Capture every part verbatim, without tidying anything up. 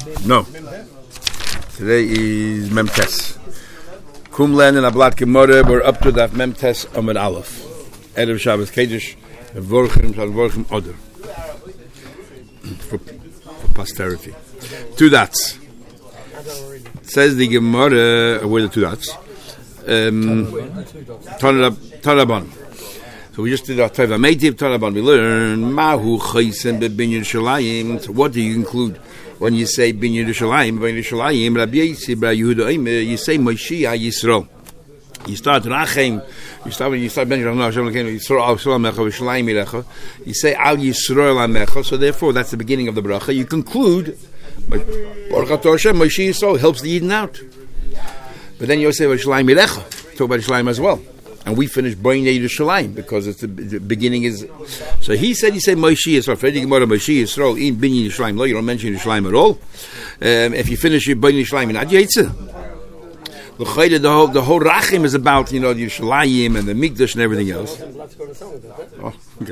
No. Today is Memtes. Kumlen and Ablat Gemara. We're up to that Memtes Amud Aleph. Erev Shabbos Kedush. Vorchim Shal Vorchim Oder. For posterity. Two dots. Says the Gemara. Where are the two dots? Um, Tanabon. So we just did our Teva Meitiv Tanabon. We learned Mahu Chaysem Bebinyan Shalayim. So what do you include when you say Binyan Shalayim? Binyan Shalayim. Rabbi Yisrael, Rabbi Yehuda, you say Moshiach Yisrael. You start Rachem. You start when you start Ben Yisrael Yisrael Al Shalom Mecha V'Shalayim Yirecha. You say Al Yisrael Amecha. So therefore, that's the beginning of the bracha. You conclude Baruch Atah Hashem Moshiach Yisrael helps the Eden out. But then you say V'Shalayim Yirecha. Talk about Shalayim as well. And we finish Boinei Yerushalayim because it's the, the beginning is. So he said he said Moshe Yisrael. Fredi Gemara Moshe Yisrael in Binyan Yerushalayim. No, you don't mention Yerushalayim at all. Um, if you finish your Boinei Yerushalayim in Ad Yetzer, the Chayda, the whole the whole Rachim is about you know the Yerushalayim and the Mikdash and everything else. Oh, okay.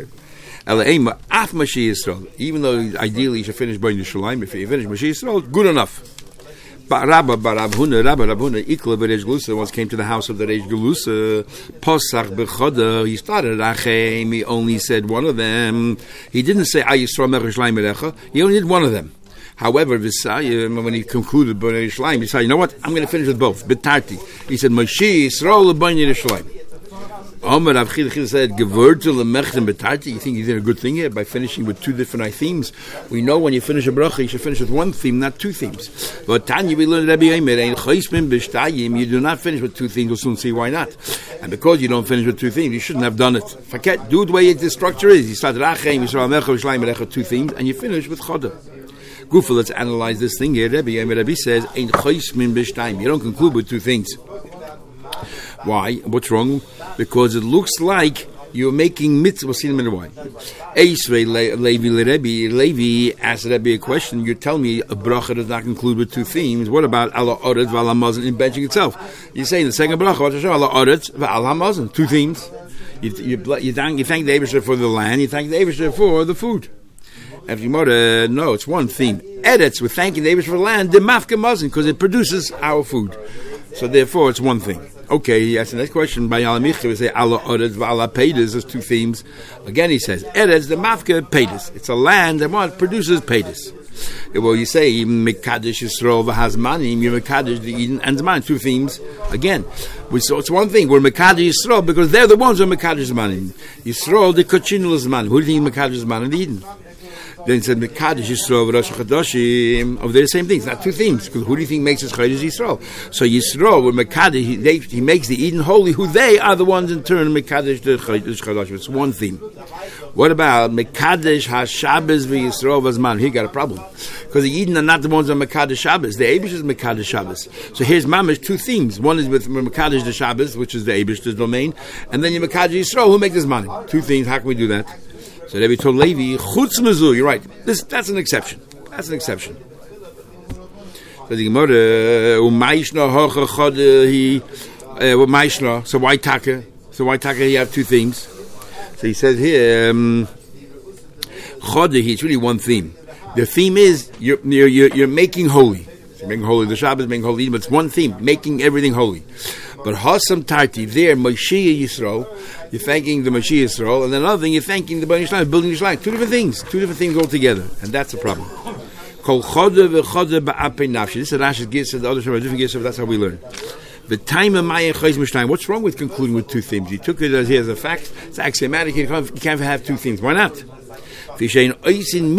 Af Moshe Yisrael. Even though ideally you should finish Boinei Yerushalayim, if you finish Moshe Yisrael, good enough. Rabba Barabhuna, Rabba Rabhuna, Ikla Berej Gelusa once came to the house of the Reish Gelusa. Posach Bechoda, he started Rachem, he only said one of them. He didn't say Ayisrael Mech Yisrael Merecha, he only did one of them. However, Visayim, when he concluded Bnei Yisrael, he said, you know what, I'm going to finish with both. Betarti. He said, Moshe Yisrael Bnei Yisrael. Omer Rav Chida said, Gewurtel Lemechtem Betarti. You think you did a good thing here by finishing with two different themes? We know when you finish a bracha, you should finish with one theme, not two themes. But Tanya, we learned Rabbi Yomer, Ein Chaysmin B'Shtayim. You do not finish with two themes. We'll soon see why not. And because you don't finish with two themes, you shouldn't have done it. Forget, do it the way the structure is. You start Rachem, Yisrael Mecha, Yisrael Mecha, two themes, and you finish with Chodah. Gufa, let's analyze this thing here. Rabbi Yomer, Rabbi says, Ein Chaysmin B'Shtayim. You don't conclude with two things. Why? What's wrong? Because it looks like you're making mitzvah. We'll see in a minute why. Eisrei Levi Lerebi. Levi asked Rebbe a question. You tell me a bracha does not conclude with two themes. What about ala oretz v'ala mazon in benching itself? You say in the second bracha, ala oretz v'ala mazon, two themes. You, you, you, thank, you thank the Eibusher for the land. You thank the Eibusher for the food. If you uh, no, it's one theme. Eretz, we're thanking the Eibusher for the land. The mafka mazon because it produces our food. So therefore, it's one thing. Okay, he asks the next question. By Alamichta, we say Allah Oretz v'Ala Peides. There's two themes. Again, he says Eretz the Mafka Peides. It's a land that what produces Peides. Well, you say Mekadesh Yisrael v'Hazmanim. You Mekadesh the Eden and Zman. Two themes. Again, we so it's one thing. We're Mekadesh Yisrael because they're the ones who are Mekadesh Zmanim. Yisrael the Kochinul Zmanim. Who do you think Mekadesh Zmanim? The Eden. Then it said Mekadesh Yisrael v'Rosh Chadashim. Over there, the same things, not two themes. Because who do you think makes us Chodesh Yisrael? So Yisrael, with Mekadesh, he, they, he makes the Eden holy. Who they are the ones in turn Mekadesh the Chodesh Chadashim. It's one theme. What about Mekadesh HaShabbos v'Yisrael v'Zman? He got a problem because the Eden are not the ones on Mekadesh Shabbos. The Eibush is Mekadesh Shabbos. So here's Mamish two themes. One is with Mekadesh the Shabbos, which is the Eibush's domain, and then you Mekadesh Yisrael, who makes this money. Two themes. How can we do that? So Rebbe told Levi, Chutz Mezu, you're right. This, that's an exception. That's an exception. So the Gemara, Umayshna Hocha Chod, he, Umayshna, so why Taka? So why Taka, you have two themes? So he says here, um, Chod, it's really one theme. The theme is, you're, you're, you're, you're making holy. So you're making holy the Shabbos, making holy, but it's one theme, making everything holy. But Hasam Tarti, there, Moshe Yisrael, you're thanking the Moshe Yisrael, and then another thing, you're thanking the Bnei Yisrael, building Yisrael. Two different things, two different things altogether, and that's the problem. Kol Chodah v'Chodah ba'apei nafshi. This is Rashi's Gisa, the other Shema, different Gisa, that's how we learn. The time of Maya Chayz Mishnayim. What's wrong with concluding with two themes? He took it as he has a fact. It's axiomatic. You can't, you can't have two themes. Why not? You're not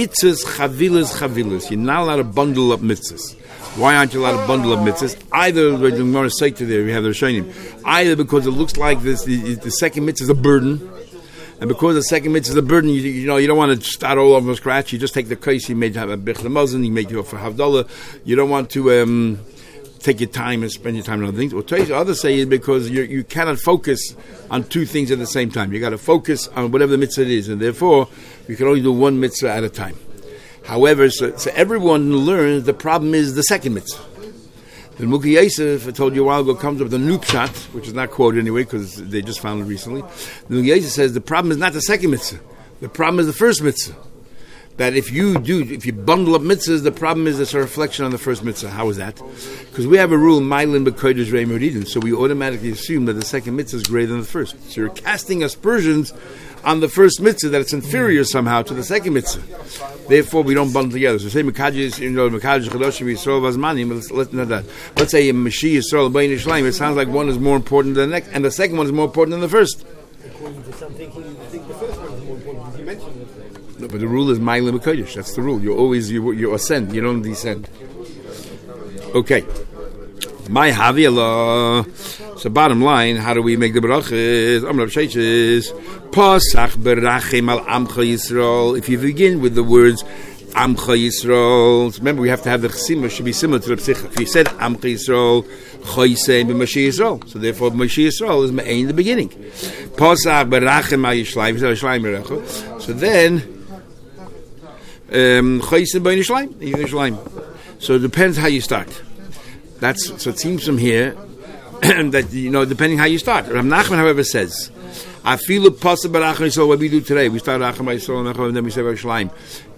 allowed to bundle up mitzvahs. Why aren't you allowed to bundle up mitzvahs? Either, we're going to say to there, we have the Rishonim, either because it looks like this, the, the second mitzvah is a burden, and because the second mitzvah is a burden, you, you know, you don't want to start all over from scratch. You just take the case, you made have a bich lemazon, you made it for Havdalah. You don't want to um, take your time and spend your time on other things. Or others say is because you you cannot focus on two things at the same time. You got to focus on whatever the mitzvah is, and therefore you can only do one mitzvah at a time. However, so, so everyone learns the problem is the second mitzvah. The Muki Yosef, I told you a while ago, comes up with a new pshat, which is not quoted anyway because they just found it recently. The Muki Yosef says the problem is not the second mitzvah. The problem is the first mitzvah. that if you do, if you bundle up mitzvahs, the problem is it's a reflection on the first mitzvah. How is that? Because we have a rule, Mailin b'kodesh re'im uridin, so we automatically assume that the second mitzvah is greater than the first. So you're casting aspersions on the first mitzvah that it's inferior somehow to the second mitzvah. Therefore, we don't bundle together. So say Mekadosh, you know, Mekadosh Chadoshim Yisrael Vazmanim. Let's let's not that. Let's say Mashiach Yisrael B'nai Yisraelim. It sounds like one is more important than the next, and the second one is more important than the first. According to some thinking, you think the first one is more important because you mentioned it. No, but the rule is Ma'ilin B'kodesh. That's the rule. You always you you ascend. You don't descend. Okay. My Havilah. So bottom line, how do we make the brachas? Amar Rav Sheshes, Pasach berachim al Amcha Yisrael. If you begin with the words Amcha Yisrael, remember we have to have the chesima should be similar to the psicha. If you said Amcha Yisrael, Choysein b'Mashiach Yisrael, so therefore Mashiach Yisrael is Me'ain in the beginning. Pasach berachim al Yishlayim, so then Choysein b'Yishlayim, Yishlayim. So it depends how you start. That's so it seems from here that, you know, depending how you start. Rav Nachman, however, says, I feel a possible Racham Yisrael, what we do today. We start Racham Yisrael and then we say Yerushalayim.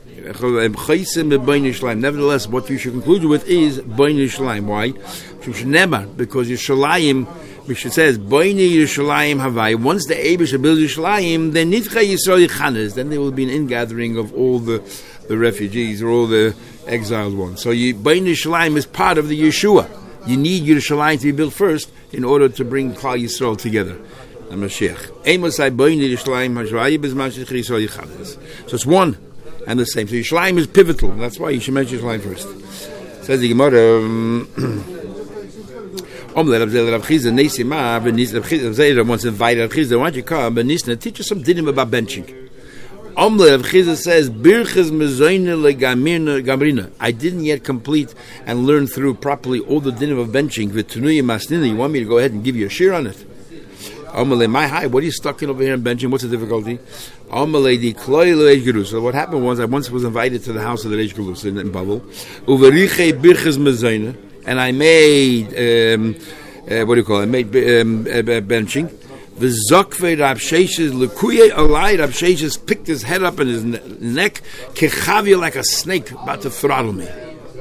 Nevertheless, what you should conclude with is Bein Yerushalayim. Why? Because Yerushalayim, which it says, Bein Yerushalayim Havai. Once the Eibush builds Yerushalayim, then Nitcha Yisrael Yichanes. Then there will be an ingathering of all the, the refugees or all the exiled ones. So Bein Yerushalayim is part of the Yeshua. You need Yerushalayim to be built first in order to bring Klal Yisrael together. And Mashiach. So it's one and the same. So Yerushalayim is pivotal. That's why you should mention Yerushalayim first. Says the Gemara. Once invited Rav Chizda, why don't you come? But Nisna, teach us some dinim about benching. Rav Chizda says, I didn't yet complete and learn through properly all the dinim of benching. You want me to go ahead and give you a shir on it? My high, what are you stuck in over here in benching? What's the difficulty? So what happened was I once was invited to the house of the Reish Galus in, in Babel. And I made, um, uh, what do you call it? I made um, uh, benching. The Zokve Rav Sheshes Lekuye Alai, Rav Sheshes picked his head up and his ne- neck, Kechavia, like a snake about to throttle me.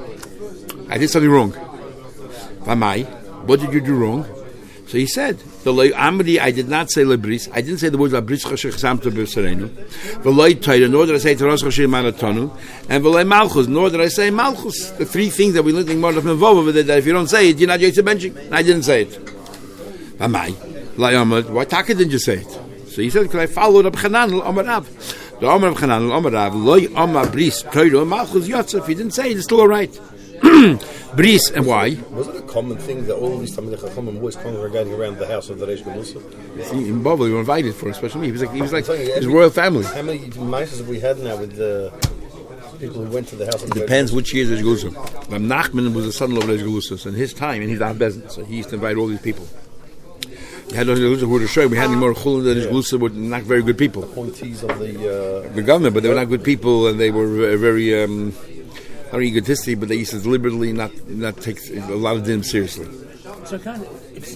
I did something wrong. Vamai, what did you do wrong? So he said, the loy amri, I did not say lebris. I didn't say the words labris chashich samto b'serenu. The loy taira, nor did I say teros chashich manatonu. And the loy malchus, nor did I say malchus. The three things that we learned in Mordechai Mevova, that if you don't say it, you're not yetzer benching. And I didn't say it. Amai, loy amad, why taka didn't you say it? So he said, because I followed up Chananel Amarav. The Amarav Chananel Amarav, loy amar bris taira malchus yotza. If you didn't say it, it's still all right. Bris, and why? Was it a common thing that all these Talmidei Chachamim were always congregating around the house of the Reish Galusa? In Babel, we were invited for a special meeting. He was like, he was like his royal family. How many mices have we had now with the people who went to the house of the Depends which year Reish Galusa. Rav Nachman was the son-in-law of Reish Galusa, so in his time, and he's Av Bezin, so he used to invite all these people. We had Reish Galusa who were to show. We had more Chulin than Reish Galusa were not very good people. Appointees of the uh, the government, but they were not good people, and they were very. Um, Not egotistic, but they used to deliberately not not take a lot of them seriously. So kind of, it's,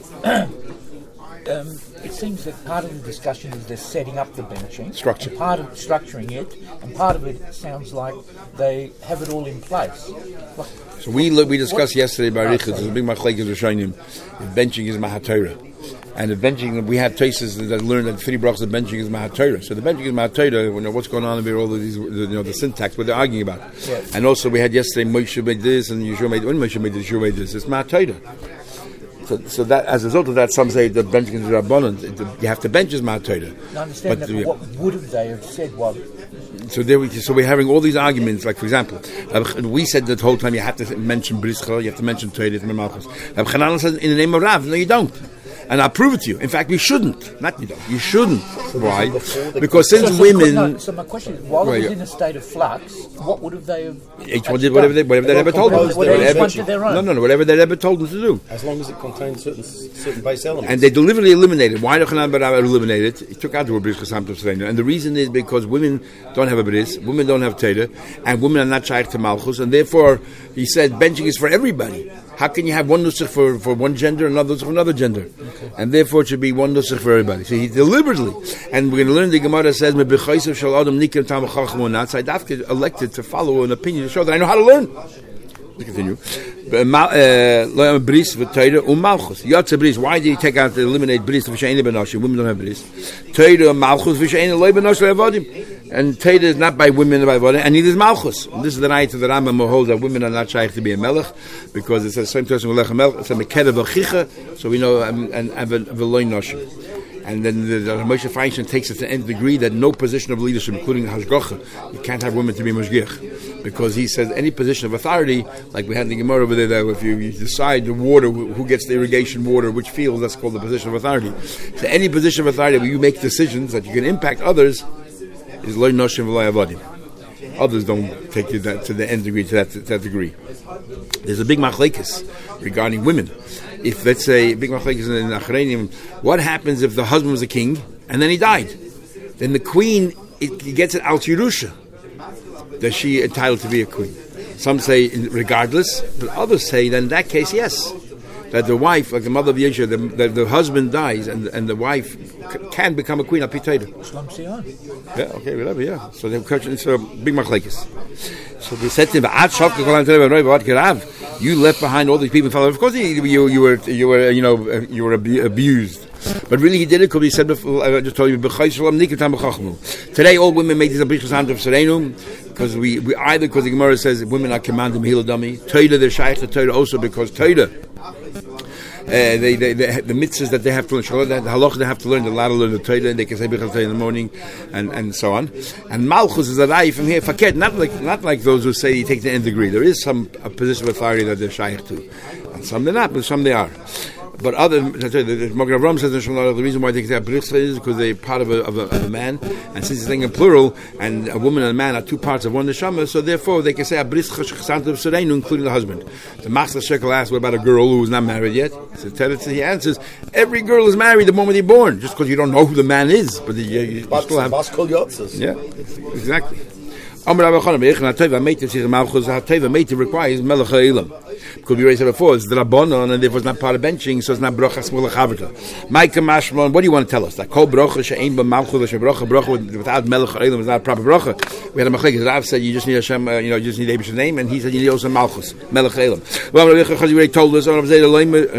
um, it seems that part of the discussion is they're setting up the benching, structure, and part of structuring it, and part of it sounds like they have it all in place. Like, so we we discussed what? yesterday by Richard. There's a big machlekes Rishonim. Benching is Mahatorah. And the benching, we have traces that learn that three brachas of benching is Mahatorah. So the benching is Mahatorah. We know what's going on about all of these, you know, the syntax, what they're arguing about. Yeah. And also we had yesterday Moshe made this, and Yeshua made when Moshe made this, Yeshua made this. It's Mahatorah. So, so that as a result of that, some say the benching is Rabbanon. You have to bench is Mahatorah. I understand but, that, but what would have they have said? Well, so there we, so we're having all these arguments. Like for example, uh, we said that the whole time you have to mention Brischa, you have to mention Torah, and Malchus. Rav Chanan says in the name of Rav, no, you don't. And I'll prove it to you. In fact, we shouldn't. Not you don't. You shouldn't. So why? Because since so, so women... No, so my question is, while right, it was yeah. in a state of flux, what would have they have... Each one did whatever they, whatever they ever told them. Whatever, no, no, no, whatever they ever told them to do. As long as it contained certain certain base elements. And they deliberately eliminated. Why did Chanan Bar Abba eliminate it? He took out the word Bris Chasam Tosreinu. And the reason is because women don't have a Bris, women don't have Teda, and women are not Shaykh to Malchus, and therefore, he said, benching is for everybody. How can you have one nusach for, for one gender and another nusach for another gender? Okay. And therefore it should be one nusach for everybody. So he deliberately, and we're going to learn the Gemara says, I elected to follow an opinion to show that I know how to learn. Let's continue. Bris v'Torah u'malchus. Yotze bris. Why did he take out to eliminate bris? V'she'eni b'noshim. Women don't have bris. Torah malchus v'she'eni loy b'noshim le'avodim. And Torah is not by women by avodim, and neither is malchus. And this is the night of the Rambam who holds that women are not shaykh to be a melech, because it says same person will lech a melech. It's a mekeda v'chicha. So we know um, and v'loy noshim. And then the, the Moshe Feinstein takes it to the nth degree that no position of leadership, including hashgacha, you can't have women to be mashgiach, because he says any position of authority, like we had in the Gemara over there, that if you, you decide the water, who gets the irrigation water, which field, that's called the position of authority. So any position of authority where you make decisions that you can impact others is loy noshim v'loy avodim. Others don't take you that, to the nth degree, to that, to that degree. There's a big machlekes regarding women. If, let's say, big machlekes in Achreinim, what happens if the husband was a king and then he died? Then the queen, it gets it al tirusha. Is she entitled to be a queen? Some say regardless, but others say that in that case, yes. That the wife, like the mother of Yeshua, the, the, the husband dies and and the wife c- can become a queen. Yeah, okay, whatever, yeah. So they it's a big machlekes. So they said to him, you left behind all these people. Of course, you, you, you were, you were, you know, you were abused. But really, he did it because he said before. I just told you. Today, all women make these abrichas hand of serenum because we, we either because the Gemara says women are commanded mehillah Torah they're shaykh to Torah also because Torah. Uh, they, they, they, the mitzvahs that they have to learn, the halach they have to learn, they're allowed to learn the Torah, and they can say Birchas Torah in the morning, and, and so on. And Malchus is a rai from here, faked, not like not like those who say you take the nth degree. There is some a position of authority that they're shaykh to, and some they're not, but some they are. But other, the Magen Avraham says the reason why they have brichs is because they're part of a, of, a, of a man, and since it's saying in plural, and a woman and a man are two parts of one neshama, so therefore they can say a brichs chasant sereinu, including the husband. The Master Shekel asks, what about a girl who is not married yet? So he answers, every girl is married the moment they're born, just because you don't know who the man is, but you, you, you still have. Yeah, exactly. Amar Rabbi Chanan, Hateva Meita says Malchus. Hateva Meita requires Melech Ha'ilam. Because we already said before, it's the Rabbanon, and therefore it's not part of benching, so it's not Brocha Smula Chavita. Maika Mashmon, what do you want to tell us? That Kol Brocha She'ein Ba Malchus She'brocha Brocha without Melech Ha'ilam is not a proper Brocha. We had a Machlekes. Rav said you just need Hashem, uh, you know, you just need Abish's name, and he said you need also Malchus Melech Ha'ilam. Well, Rabbi Chanan already told us. Rav Zayda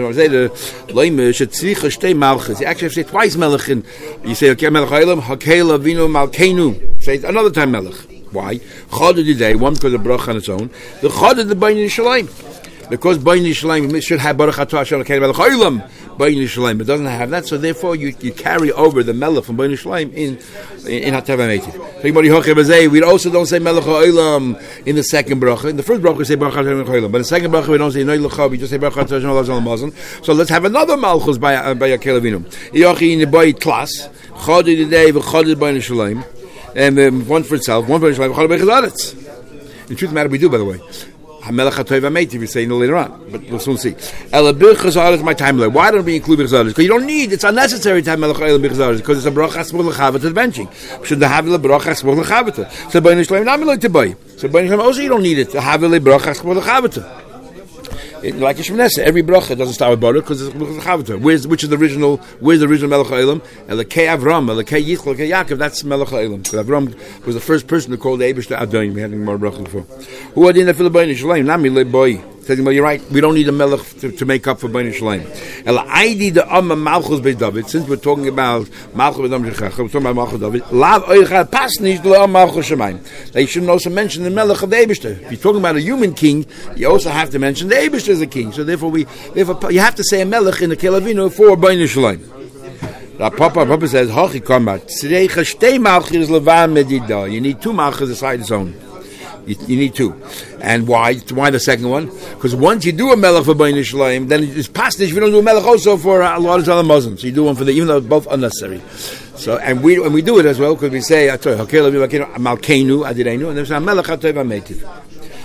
Loime Shetzricha Shtei Malchus. You actually have to say twice Melech. You say okay Melech Ha'ilam, Hakel Avinu Malkeinu. Say it another time Melech. Why? Chod of the day, one because of bracha on its own. The chod of the Bain Yishalayim. Because Bain Yishalayim should have Baruch Atah Hashem Elokeinu Melech Ha'ilam Bain Yishalayim, but doesn't have that, so therefore you, you carry over the Melech from Bain Yishalayim in in Hateva Meitiv. We also don't say Melech Ha'ilam in the second bracha. In the first bracha we say Baruch Atah Hashem Elokeinu, but in the second bracha we don't say Noy Lecha, we just say Baruch Atah Hashem Elokeinu. So let's have another Malchus by by Yakel Avinu. Yochi in the Bain Klas Chod of the day, Chod of Bain Yishalayim. And um, one for itself, one for itself. In truth of the matter, we do, by the way. Hamelech HaTov HaMeitiv, we say no later on, but we'll soon see. Ela Birchas Ha'aretz, my time. Why don't we include Birchas Ha'aretz? Because you don't need, it's unnecessary to have Melech Ha'aretz Birchas Ha'aretz, because it's a Bracha Smol L'Chavata to the benching. Should the Havile Bracha Smol L'Chavata? So Bain Yishlaim not Melech to buy. So Bain Yishlaim also you don't need it. The Havile Bracha Smol L'Chavata. It, like a Shemnesa, every bracha doesn't start with Baruch because it's Chavata. Where's which is the original? Where's the original Melech Ha'ilam? Elokei Avram, Elokei Yitzchak, Elokei Yaakov. That's Melech Ha'ilam. Because Avram was the first person to call the Eibush to Adon. We had more bracha before. Who are in the Philippines? Shalom, Nami le boy. Saying, well, you're right. We don't need a melech to, to make up for Bain Yishalayim. El Aidi the Amma Malchus Beis David. Since we're talking about Malchus Beis David, we're talking about Malchus David. Lav Oichad Pasnish the Amma Malchus Shemaim. They shouldn't also mention the melech of the Eibishter. If you're talking about a human king, you also have to mention the Eibishter as a king. So therefore, we, therefore you have to say a melech in the Kelavino for Bain Yishalayim. Papa, Papa says, Hochi Kombat. Tzreicha Shtei Malchus Levan Medida. You need two Malchus aside his own. You, you need two. And why? Why the second one? Because once you do a melech for Bain Yishalayim, then it's past this. You don't do a melech also for a lot of other Muslims. So you do one for the, even though it's both unnecessary. So, and we and we do it as well because we say, Malkeinu Adirenu, and there's a melech HaTov HaMeitiv.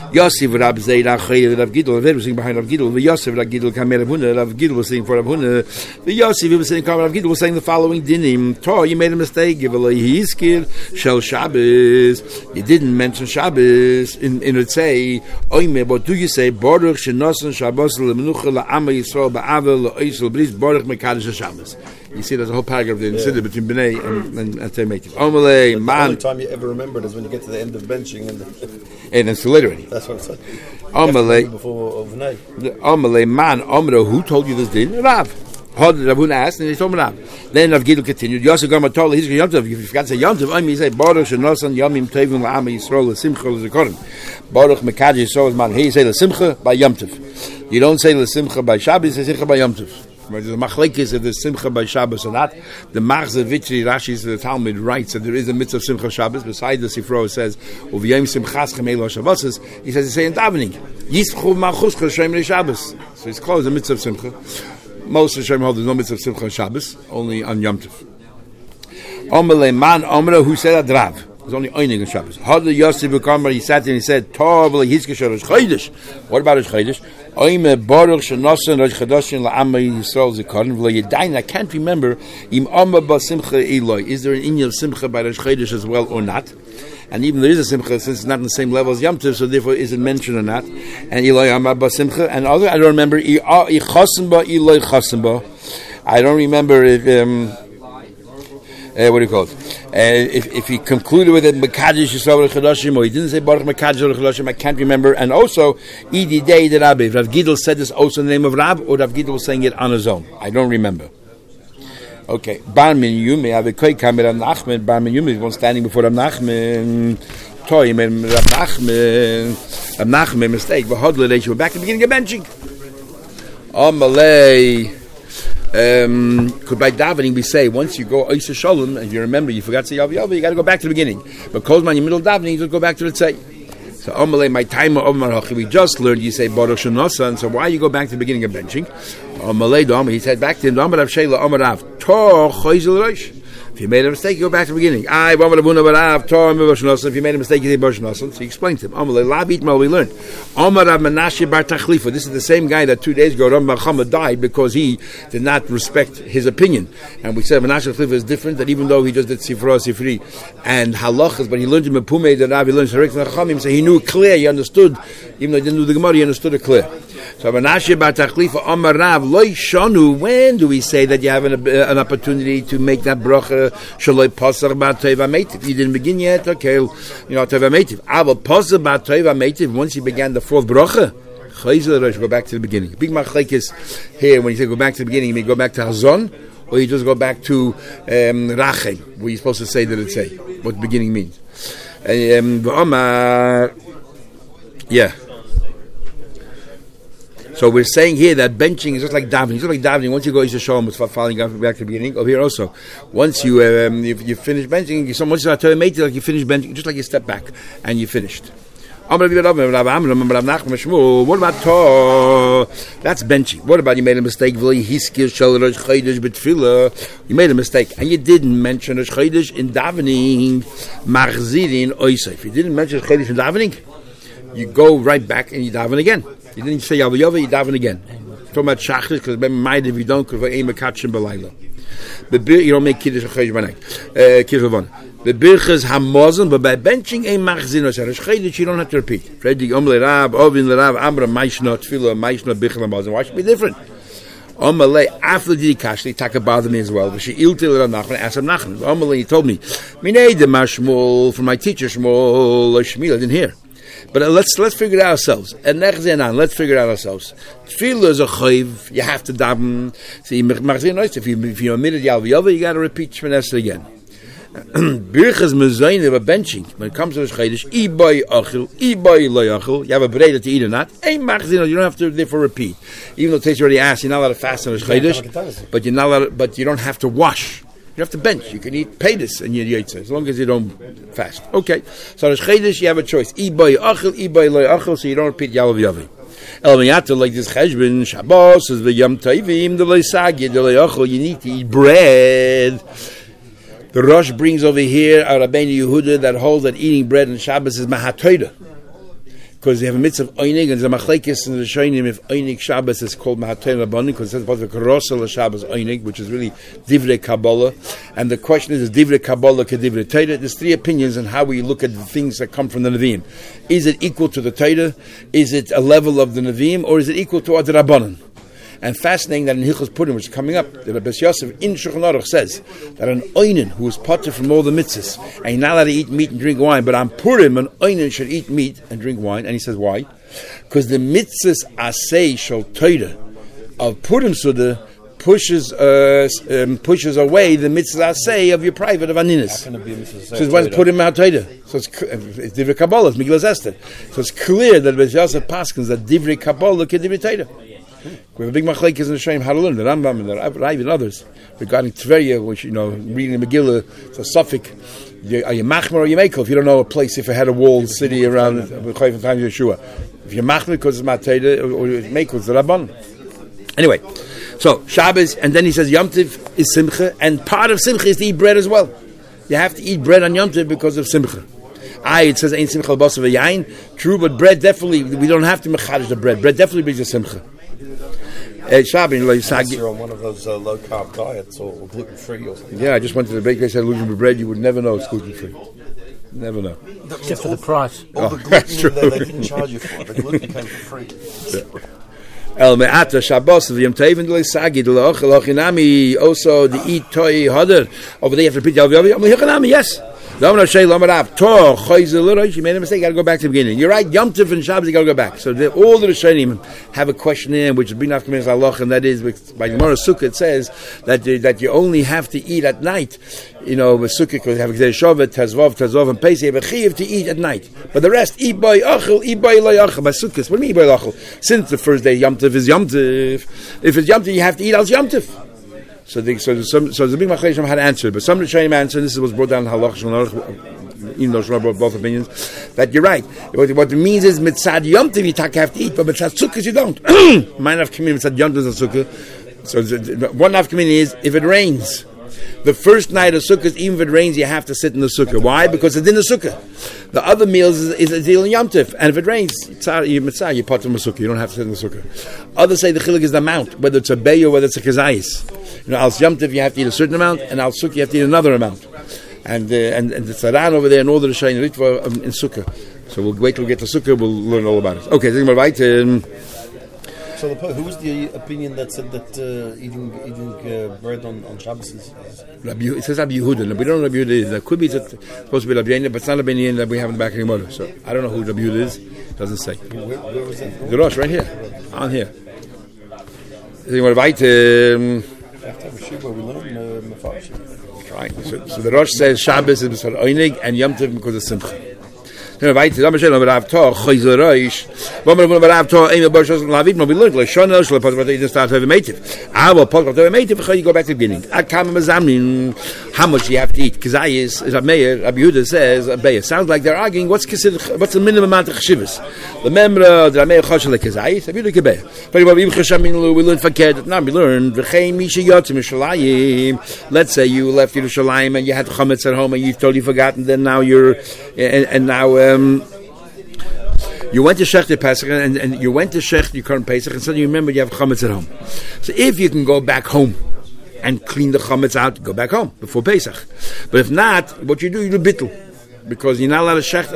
Yosef Rab Zeid Achei Rav Gidl. Rav was sitting behind Rav Gidl. The Yosef Rav Gidl came Rav Huna. Rav Gidl was sitting for Rav Huna. The Yosef was sitting for Rav Gidl was saying the following dinim. Tor, you made a mistake. Give a Yizkir Shel Shabbos. You didn't mention Shabbos in in it say. Oime, what do you say? Baruch Shenosan Shabbos LeMenucha LaAma Yisrael BaAvel LaOisel Bris Baruch Mekadosh Shabbos. You see, there's a whole paragraph there yeah. between Bnei and and, and Teimetiv. Omelei man. The only time you ever remember it is when you get to the end of benching and. And it's literally. That's what I'm saying. Omelei before Bnei. Omelei man. Omra, who told you this din? Rav. Rav Huna asked, and he told me Rav. Then Rav Gidl continued. Yosef Gama told he's Yom Tov. If you forgot to say Yom Tov, I mean, you say Baruch Shenosan Yomim Tovim LaAma Yisrael LeSimcha LeZikaron. Baruch Mekadosh Yisrael man. Here you say LeSimcha by Yom Tov. You don't say LeSimcha by Shabbos. You say Simcha by Yom Tov. There's a machlekes if there's Simcha by Shabbos or not. The Machzor Vitri Rashi's the Talmud writes that there is a mitzvah of Simcha Shabbos. Besides the Sifro says, "Uvayim Simchaschem Elo Shabbos." He says, "He say in davening, Yischu Malchuscha Shemrei Shabbos." So it's called the mitzvah of Simcha. Most of Shem hold there's no mitzvah of Simcha on Shabbos, only on Yom Tov. Omelei man Omra who said Adrav. There's only einig on Shabbos. How did Yosef become? He sat there and he said, "Tov leHizkish Rosh Chodesh." What about Rosh Chodesh? Oime Baruch Shenosan Rosh Chodeshin LaAma Yisrael Zikaron V'lo Yedayin. I can't remember Im Amma Basimcha Eloi. Is there an inyan of Simcha by Rosh Chodesh as well or not? And even there is a Simcha since it's not on the same level as Yom Tov, so therefore is it mentioned or not? And Eloi Amma Basimcha and other I don't remember. I Chasenba Eloi Chasenba. I don't remember if. Um, Uh, what do you call it? Uh, if, if he concluded with it, Mekadosh Yisrael Chadashim, or he didn't say Baruch Mekadosh Chadashim, I can't remember. And also, Idi Dei de Rabbi. If Rav Gidl said this also in the name of Rab, or Rav Gidl was saying it on his own. I don't remember. Okay. Bar Min Yumi, Avekoi Kamer Rav Nachman, Bar Min Yumi, one standing before Rav Nachman. Toy, Rav Nachman, Rav Nachman, mistake. V'hodle Reish, we're back to the beginning of benching. Amalei. Um, could by davening we say once you go Oisa Shalom and you remember you forgot to say Yav Yav, you got to go back to the beginning. But Kozman, in the middle of davening, you just go back to the Tzei. So Amalei, my time of Omar we just learned you say Baruch Shenosan. So why you go back to the beginning of benching? Amalei Dom, he said back to him, Amar Rav Sheila Amar Rav Tor Choizel Rosh. If you made a mistake, you go back to the beginning. I If you made a mistake, you say Baruch Shenosan. So he explained to him. Amalei Labit Mal we learned. Amar Rav Menashe Bar Tachlifa. This is the same guy that two days ago Ram Chama died because he did not respect his opinion. And we said Menashe Tachlifa is different. That even though he just did Sifra Sifri and Halachas, but he learned him in Pumei that Rav he learned Sharik Nachamim. So he knew it clear. He understood. Even though he didn't do the Gemara, he understood it clear. So Menashe Bar Tachlifa Amar Rav Loi Shanu. When do we say that you have an, uh, an opportunity to make that bracha Shaloi Pasach Bar Teva Meitiv? You didn't begin yet. Okay, you know Teva Meitiv. Ava Pasach Bar Teva Meitiv. Once you began the fourth bracha, Chayzel Rosh, go back to the beginning. Big machlekes here. When you say go back to the beginning, you may go back to Hazon, or you just go back to um, Rachel, where you're supposed to say that it say what the beginning means. Um, yeah. So we're saying here that benching is just like davening. It's just like davening. Once you go to Shalom, it's following back to the beginning. Over here also, once you um, you, you finish benching, you, so once you start like you finish benching, just like you step back and you finished. What about Torah? That's benching. What about you made a mistake? You made a mistake and you didn't mention Rosh Chodesh in davening. If you didn't mention Rosh Chodesh in davening, you go right back and you daven again. You didn't say Yav Yav, you daven again. Talking about Shachris, because remember, if you don't, because aim a kachim belayla. You don't make kiddush chodesh b'nai. Kiddush b'nai. The birchas hamazon, but by benching a machzinos Rosh Chodesh, you don't have to repeat. Fredi Om leRav, Ovin leRav, Amra Maishna Tefillah, Maishna Bichel hamazon. Why should it be different? Omalei after the kashli taka bothered me as well. But she iltil Rav Nachman asked Rav Nachman. Omalei he told me, Minei de Mashmul from my teacher Shmuel Shmuel. I didn't hear. But uh, let's let's figure it out ourselves. And let's figure it out ourselves. Tefillah is a chayv. You have to daven. See, if you if you omitted Yav Yav, you got to repeat Shemini Esrei again. Birchas mezayne of benching. When it comes to the Chodesh, ibay achil, ibay lo achil. You have a breda to eat or not. Ein machzino. You don't have to therefore repeat. Even though Teish already asked, you're not allowed to fast on the Chodesh, but you're not allowed. But you don't have to wash. You have to bench. You can eat paydas and you eat as long as you don't fast. Okay. So Rosh Chodesh, you have a choice. Ibay achil, ibay lo achil. So you don't repeat Yav Yavi. El Miyata like this cheshbon Shabbos is the Yom Tovim the lo sagi the lo achil. You need to eat bread. The Rosh brings over here a Rabbeinu Yehuda that holds that eating bread on Shabbos is mahatoida. because they have a mitzvah of Einig, and the Machlekes and the Shainim, if Einig Shabbos is called Mahatei Rabbanim, because it's part of the Karosel Shabbos Einig, which is really Divrei Kabbalah. And the question is, is Divrei Kabbalah ke Divrei Torah? There's three opinions on how we look at the things that come from the Nevi'im. Is it equal to the Torah? Is it a level of the Nevi'im? Or is it equal to Ad Rabbanan? And fascinating that in Hilchos Purim, which is coming up, the Rebbe Yosef in Shulchan Aruch says that an Oinen who is potter from all the mitzvahs, and he's not allowed to eat meat and drink wine, but on Purim, an Oinen should eat meat and drink wine. And he says, why? Because the mitzvahs asay shel Torah of Purim Suda pushes uh, um, pushes away the mitzvah asay of your private of Aninis. So it's why Purim out Torah. So it's, it's Divrei Kabbalah, it's Megillas Esther. So it's clear that Rebbe Yosef paskins that Divrei Kabbalah ke Divrei Torah. We have a big machlekes in the Shem how to learn the Rambam and the Rav and others regarding Tveria, which you know, reading the Megillah, it's a suffix. Are you machmer or you mekel? If you don't know a place, if it had a walled city around the Chayv time Yeshua, if you're machmer because it's matayda or mekel, it's the Rabban. Anyway, so Shabbos, and then he says Yom Tov is Simcha, and part of Simcha is to eat bread as well. You have to eat bread on Yom Tov because of Simcha. I it says ain't Simcha l'basar v'yayin. True, but bread definitely we don't have to mechadish the bread. Bread definitely brings a Simcha. Uh, Unless you're on one of those uh, low-carb diets or gluten free or something. Yeah, I just went to the bakery. I said gluten bread. You would never know it's gluten free. Never know. Except for the price. All Oh, the that's gluten true. there, they didn't charge you for it. The gluten came for free. El me'ata Shabbos the Yom Tov and the Sagi the Loch Lochinami also the eat toy hodder over there you have to repeat the Lochinami yes. You made a mistake, you got to go back to the beginning. You're right, Yom Tov and Shabbos, you got to go back. So the, all the Rishonim have a question in, which is Bin Afkamin Zaloch, and that is, by Gemara Sukkah, it says that, uh, that you only have to eat at night. You know, with Sukkah, because you have Gzei Shovet, Tezvov, Tezvov, and Pesach, you have a Chiv to eat at night. But the rest, eat by Achel, eat by Lo Yachel, by Sukkah. What do you mean by Achel? Since the first day Yom Tov is Yom Tov, if it's Yom Tov, you have to eat as Yom Tov. So the, so, some, so the big Machlekes had to answer, but some Rishonim answer, this was brought down in Halach Shulchan even though Shulchan brought both opinions, that you're right. What, what it means is mitzad Yom Tov you have to eat, but mitzad Sukkah you don't. Mine of community mitzad Yom Tov is a Sukkah. So the, one of community is if it rains. The first night of Sukkah, even if it rains, you have to sit in the Sukkah. Why? Because it's in the Sukkah. The other meals is, is a deal in Yom Tov, and if it rains, you mitzah, you part of the Sukkah. You don't have to sit in the Sukkah. Others say the chiluk is the amount, whether it's a bay or whether it's a kazayis. You know, al Yom Tov you have to eat a certain amount, and al Sukkah you have to eat another amount. And uh, and, and the Tzaran over there and all the Rishonim Ritva um, in Sukkah. So we'll wait till we get to Sukkah, we'll learn all about it. Okay, so right. Um, So the, who was the opinion that said that uh, eating eating uh, bread on, on Shabbos is... Rabbi, it says Rabbi Yehuda. We don't know Rabbi Yehuda is. That could be it's supposed to be Rabbi Yehuda, but it's not Rabbi Yehuda that we have in the back of the Gemara. So I don't know who Rabbi Yehuda is. It doesn't say. Where, where was that? The Rosh, right here. On here. So you want to write... Um, After we shoot where we learn uh, Mefarshim. Right. So, so the Rosh says Shabbos is for Einig and Yom Tov because of Simcha. Then weiter, da machel aber auf Tag, Chayzer Reish. Wo wir von auf Tag, einmal Barschos Lavit, noch wir lernen, schon aus, was wir in Start have made. Aber Podcast have made, we go back to the beginning. I come examining how much you have to eat. Kazai is is a mayor, Rabbi Yehuda says, Abayah. Sounds like they're arguing what's considered what's the minimum amount of chshivas. The member the mayor Chashal Kazai, Rabbi Yehuda Kabeh. But we Chashamin we learn faked, now we learn v'chein misha yot Yerushalayim. Let's say you left Yerushalayim and you had chametz at home and you've totally forgotten, then now you're and, and now Um, you went to Shech Pesach and, and you went to Shech your current Pesach and suddenly you remember you have chametz at home. So if you can go back home and clean the chametz out, go back home before Pesach. But if not, what you do, you do bittul. Because you're not allowed to Shech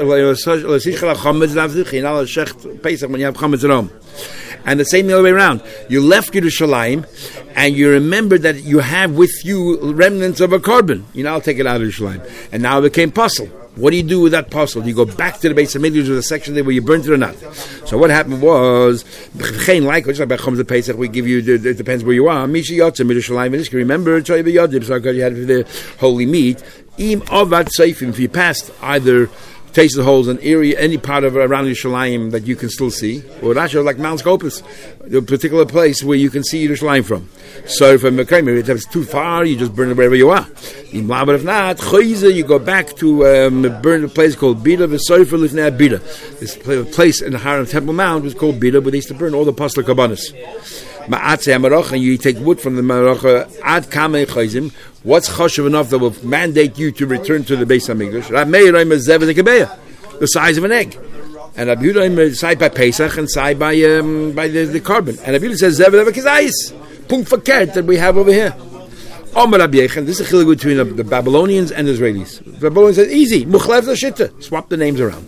chametz, you're not allowed to Shech Pesach when you have chametz at home. And the same the other way around. You left Yerushalayim and you remember that you have with you remnants of a carbon. You now take it out of Yerushalayim. And now it became puzzle. What do you do with that puzzle? Do you go back to the base of Midrash with a section there where you burnt it or not? So what happened was, like just like by Chomz Pesach, we give you, it depends where you are. Misha Yotzim, Yerushalayim, remember, so you had the holy meat. Im Avad Seifim, if you passed either taste the holes in area, any part of around Yerushalayim that you can still see, or Rashi like Mount Scopus, a particular place where you can see Yerushalayim from. So if if it's too far, you just burn it wherever you are. But if not, you go back to um, burn a place called Bida, V'Sofer Lifnei Bida. This place in the Haram Temple Mount was called Bida, where they used to burn all the Pasla Kabbanis. Ma'atzeh HaMarocha, and you take wood from the Marocha, Ad Kamei Chayzim. What's chashuv enough that will mandate you to return to the Beis HaMikdash? The size of an egg. And Rabbi Yehuda side by Pesach and side by um, by the, the carbon. And Rabbi Yehuda says Zev Kazayis, punkt verkehrt that we have over here. Omer Rabbi Yechon, this is a chiluk between the, the Babylonians and the Israelis. The Babylonians says easy, muchlev zashitta, swap the names around.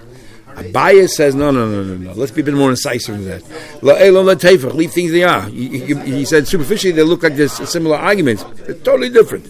Abaya says no, no, no, no, no. Let's be a bit more incisive than that. La'elon la'tefach, leave things they are. He, he, he said superficially they look like there's similar arguments. They're totally different.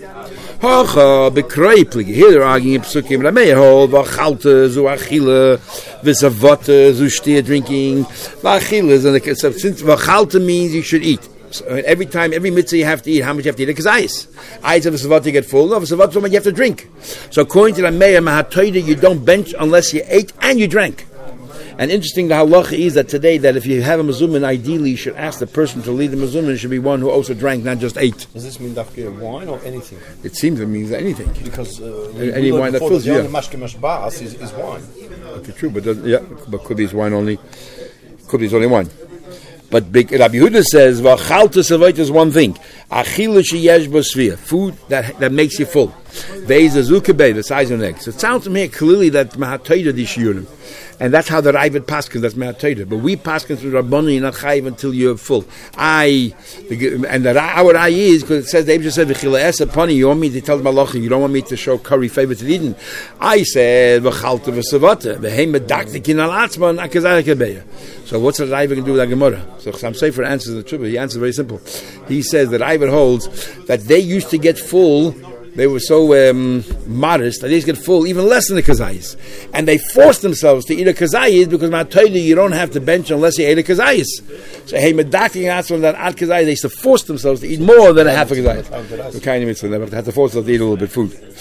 Hacha b'krei here they're arguing in psukim. Ramei hold v'chalta zu achila v'savata zu shtia drinking v'achila. And since v'chalta means you should eat. So every time, every mitzvah you have to eat, how much you have to eat? Because ice. Ice of a savata get full, of a savata you have to drink. So according to the Meir Mahatoida, you don't bench unless you ate and you drank. And interesting, the halacha is that today, that if you have a mezumin, ideally you should ask the person to lead the mezumin, should be one who also drank, not just ate. Does this mean dafke wine or anything? It seems it means anything. Because uh, any wine that fills you. The only mashke mashba'as is, is wine. Okay, true, but does, yeah, but could be it's wine only. Could be it's only wine. But big, Rabbi Yehuda says, "V'chalta savait is one thing. Achila sheyesh b'svia, food that that makes you full. Veiz azukebei, the size of an egg." So it sounds to me clearly that mahatoida dishyurim, and that's how the Ravid paskin. That's mahatoida. But we paskin through Rabbanu, you're not chayiv until you're full. I the, and the, our eye is because it says the Abishah said v'chila esa pani. You want me to tell the malacha? You don't want me to show curry favor to Eden. I said v'chalta v'savata v'heim medaktikin al atzman akazayikebeya. So what's the Ravid going to do with that Gemara? So Chassam Sofer answers the truth. He answers very simple. He says that Ravid holds that they used to get full. They were so um, modest that they used to get full even less than the kazayis, and they forced themselves to eat a kazayis because Ma'atayda you don't have to bench unless you ate a kazayis. So hey, medaking out from that ad kazayis, they used to force themselves to eat more than a half a kazayis. The kind of mitzvah, they had to force themselves to eat a little bit of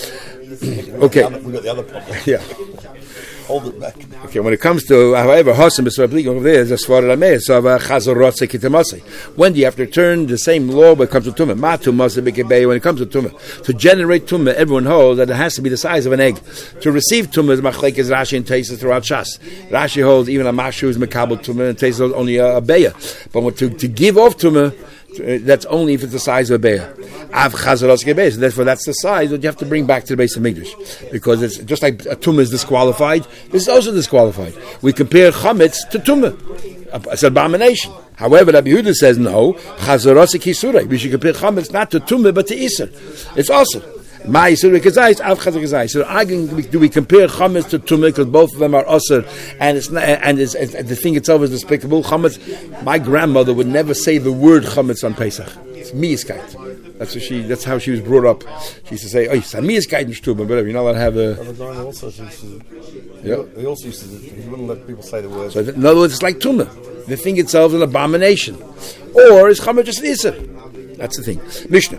food. Okay. We got the other problem. Yeah. Hold it back. Okay, when it comes to, however, Hasim B'Svablik over there, there's a Svar Rameh, so Chazorotze Kitamase. When do you have to turn the same law when it comes to Tumah? Ma Tumase B'Kebei, when it comes to Tumah. To generate Tumah, everyone holds that it has to be the size of an egg. To receive Tumah is Machlek is Rashi and Tesis throughout Shas. Rashi holds even a Mashu is Mekabel Tumah and Tesis holds only a, a Beya. But to, to give off Tumah, that's only if it's the size of a bear. Av chazaros gebez. Therefore, that's the size that you have to bring back to the base of Mikdash, because it's just like a tumah is disqualified. This is also disqualified. We compare chametz to tumah. It's an abomination. However, Rabbi Yehuda says no. Chazaros kisurei. We should compare chametz not to tumah but to iser. It's also. My Yisur Kazais, Av Chazar Kazais. So arguing, do we compare chametz to tumah because both of them are usher, and it's not, and it's, it's, the thing itself is despicable. Chametz. My grandmother would never say the word chametz on Pesach. It's miyaskeit. That's what she. That's how she was brought up. She used to say, "Oh, it's miyaskeit in shtuba," but whatever. You're not allowed to have a. Rabbi also used to. Yeah. He also used to. He wouldn't let people say the word. So in other words, it's like tumah. The thing itself is an abomination, or is chametz just iser? That's the thing. Mishnah.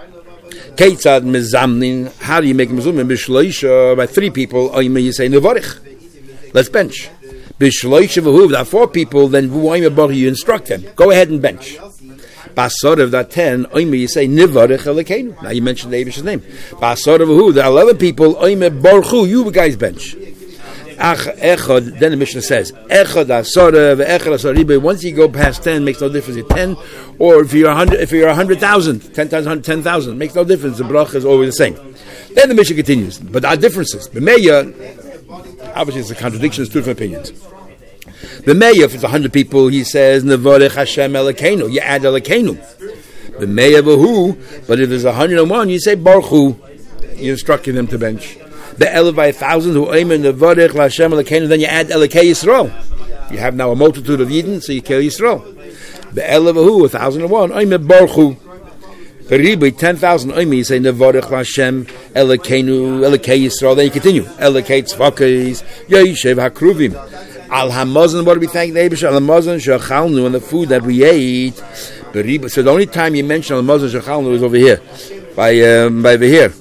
Keitzad mezamnin. How do you make a mezumim? Bishloisha by three people. Or you say nevarich. Let's bench. Bishloisha v'huv. That four people. Then v'oim you instruct them. Go ahead and bench. Basar of that ten. Oime you say nevarich elikeinu. Now you mentioned the Abish's name. Basar of v'huv. The eleven people. Oime borchu. You guys bench. Ach echad. Then the Mishnah says echad asara ve'echad asariba. Once you go past ten, makes no difference. It's ten. Or if you're a hundred, if you're a hundred thousand, ten times hundred, ten thousand, makes no difference. The bracha is always the same. Then the Mishnah continues, but there are differences. The Meya, obviously, it's a contradiction. It's two different opinions. The Meya, if it's a hundred people, he says nevarech Hashem Elokeinu. You add Elokeinu. The Meya v'hu, but if there's a hundred and one, you say Baruchu. You're instructing them to bench. The Elef by a thousand who aim in nevarech Hashem Elokeinu. Then you add Elokei Yisrael. You have now a multitude of Yidden, so you kill Yisrael. The Elevahu, a thousand and one, Oime Baruchu. The Ribi, ten thousand, Oime, you say, Nevarech Hashem, Elokeinu, Elokei Yisrael. Then you continue. Elokei Tzvakis, Yeshev HaKruvim. Al Hamazon, what do we thank the Eibusha? Al Hamazon, Shachalnu, and the food that we ate. The Ribi, so the only time you mention Al Hamazon, Shachalnu is over here. By, um, by over here.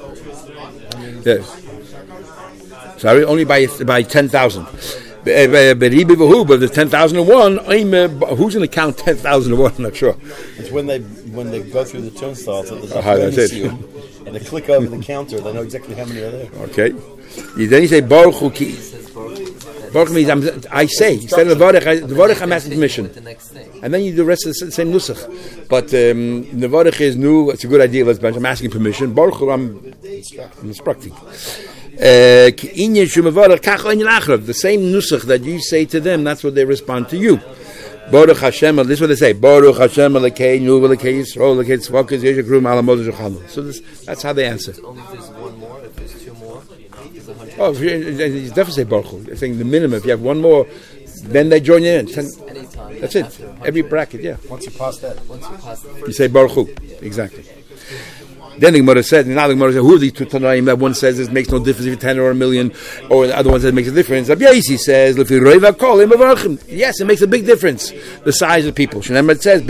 Yes. Sorry, only by, by ten thousand. But the ten thousand and one, who's going to count ten thousand and one? I'm not sure. It's when they when they go through the turnstiles at the uh, that's it. and they click over the counter, they know exactly how many are there. Okay. Then you say Baruch Hu Ki. Baruch means I'm, I say instead of the Baruch, the Baruch I'm asking permission, and then you do the rest of the same nusach. But um, the Baruch is new. It's a good idea. Let's bench. I'm asking permission. Baruch Hu I'm, I'm instructing. The same nusach that you say to them, that's what they respond to you. Baruch Hashem, this is what they say. Baruch Hashem Elokei Nu Elokei Yisrael Elokei Tzvakos Yesh Krum Ala Moshe Shulchan. So this, that's how they answer. Only if there's one more, if there's two more, it's a hundred. Oh, you definitely say Baruch Hu. I think the minimum, if you have one more, then they join you in. Ten, Anytime. that's it. Every bracket, yeah. Once you pass that, once you pass the You first. say Baruch Hu. Exactly. Then the Gemara said, now the Gemara said, who are these two Tanaim? That one says it makes no difference if it's ten or a million, or the other one says it makes a difference. Rabbi Yosi says, yes, it makes a big difference, the size of people. It says,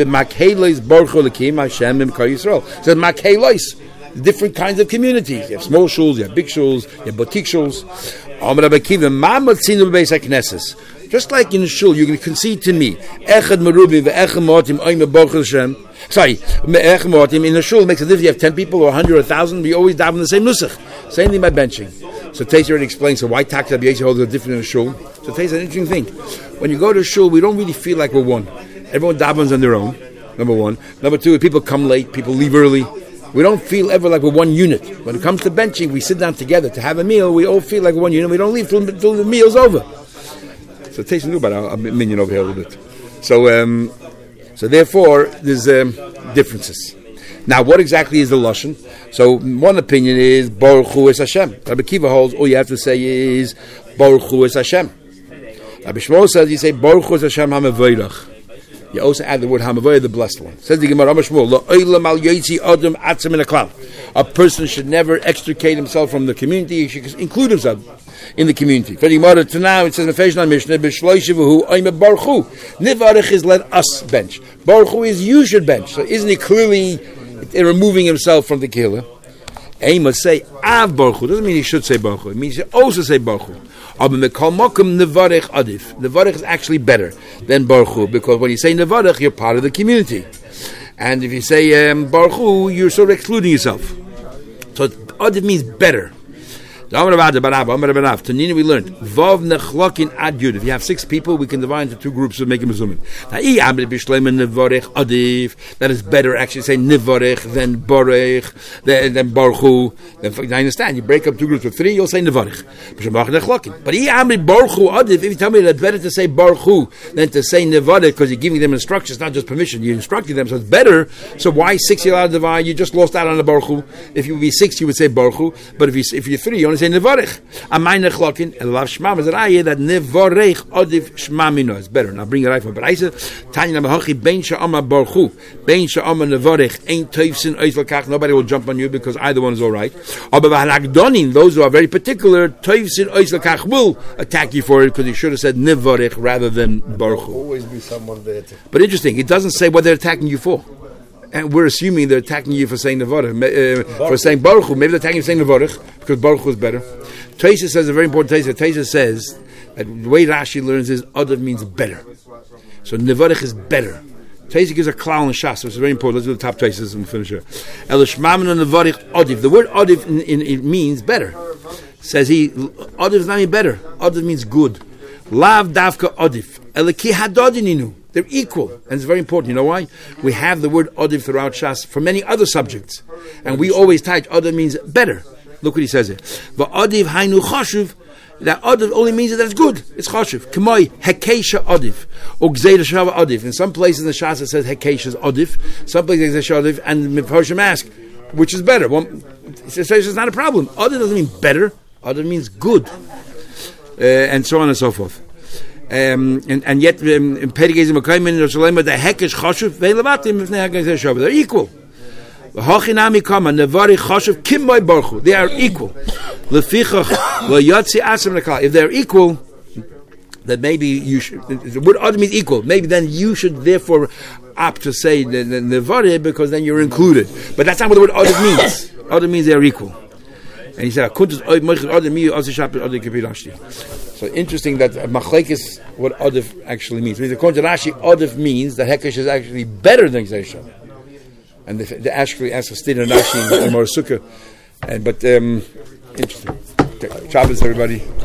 it says, Makhelois, different kinds of communities. You have small shuls, you have big shuls, you have boutique shuls. Just like in a shul, you can concede to me, Echad Merubim ve'Echad Motim Oime Baruch Hashem. Sorry, Echad Motim in a shul makes a difference. You have ten people or a hundred or a thousand. We always daven the same nusach. Same thing by benching. So Teis already explains. So why tax Rabbi Yosi holds it different in a shul? So Teis is an interesting thing. When you go to a shul, we don't really feel like we're one. Everyone davens on their own. Number one. Number two, people come late. People leave early. We don't feel ever like we're one unit. When it comes to benching, we sit down together to have a meal. We all feel like one unit. We don't leave till, till the meal's over. So Teis knew about our minion over here a little bit. So, um, so therefore, there's um, differences. Now, what exactly is the lashon? So, one opinion is Baruch Hu es Hashem. Rabbi Kiva holds all you have to say is Baruch Hu es Hashem. Rabbi Shmuel says you say Baruch Hu es Hashem HaMevorach. You also add the word HaMevorach, the blessed one. Says the Gemara, Rabbi Shmuel, Lo olam al yotzi adam atzam min haklal. A person should never extricate himself from the community. He should include himself in the community. For the Gemara to now, it says in the Feshna Mishnah, B'shloishivahu oime Baruch Hu. Nivarech is let us bench. Baruch Hu is you should bench. So isn't he clearly removing himself from the kehillah? And he must say Av Baruch Hu. Doesn't mean he should say Baruch Hu. It means he should also say Baruch Hu. Aber mekal mokum nevarech adif. Nevarech is actually better than Baruch Hu, because when you say nevarech, you're part of the community. And if you say um, Baruch Hu, you're sort of excluding yourself. So adif means better. Tanina we learned Vav nechlakin ad yud. If you have six people, we can divide into two groups and make them a zumin. That is better actually say nivarech than barech than, than baruch hu. Then I understand. You break up two groups of three, you'll say nivarech. But if you tell me that it's better to say baruch hu than to say nivarech because you're giving them instructions, not just permission, you're instructing them, so it's better. So why six you're allowed to divide? You just lost out on the baruch hu. If you would be six, you would say baruch hu. But if you if you're three, you only say nevarech. Amay nechlokin elav shmam is that I that nevarech odif shmamino is better. Now bring it right from Baraisa. Tanya namahachi ben sha'ama baruch hu ben sha'ama nevarech ain't toifsin ois lakach. Nobody will jump on you because either one is all right. Aber v'hanagdonin, those who are very particular, toifsin ois lakach will attack you for it because you should have said nevarech rather than baruch hu. Always be someone there. To But interesting, it doesn't say what they're attacking you for. And we're assuming they're attacking you for saying Nevarech, uh, for saying Baruch Hu. Maybe they're attacking you for saying Nevarech, because Baruch Hu is better. Teisa says a very important Teisa. Teisa says that the way Rashi learns is Adav means better. So Nevarech is better. Teisa gives a klal and shas, so it's very important. Let's do the top Teisas and finish here. Elishmamina Nevarech Adav. The word Adav in, in, it means better. Says he, Adav is not mean better. Adav means good. Lav davka Adav. Eliki hadodininu. They're equal, and it's very important. You know why? We have the word Odiv throughout Shas for many other subjects, and we always type Odiv means better. Look what he says here. V'Odiv hainu chashuv. That Odiv only means that it's good. It's chashuv. K'moi hekesha Odiv or gzeira shava Odiv. In some places in the Shas it says hekesha is Odiv. Some places it says Odiv, and Mepharshim ask, which is better? Well, it says it's not a problem. Odiv doesn't mean better. Odiv means good, uh, and so on and so forth. Um, and, and yet, um, in Perigezim Akaimin, the Hekesh Choshev, Veilevatim, if they're equal. The Hochinami Kama, Nevari Choshev, Kimboy Baruch. They are equal. Lefichach, Leyotzi Asam Nekal. If they're equal, then maybe you should, the word Adam means equal. Maybe then you should therefore opt to say the, the Nevari because then you're included. But that's not what the word Adam means. Adam means they're equal. And he said, so interesting that machlekes what Adif actually means. Because according to Rashi, Adif means that Hekesh is actually better than Gzeisha. And they, they actually ask a state in Rashi in Amar Sukkah. And but um, interesting. Okay. Shabbos, everybody.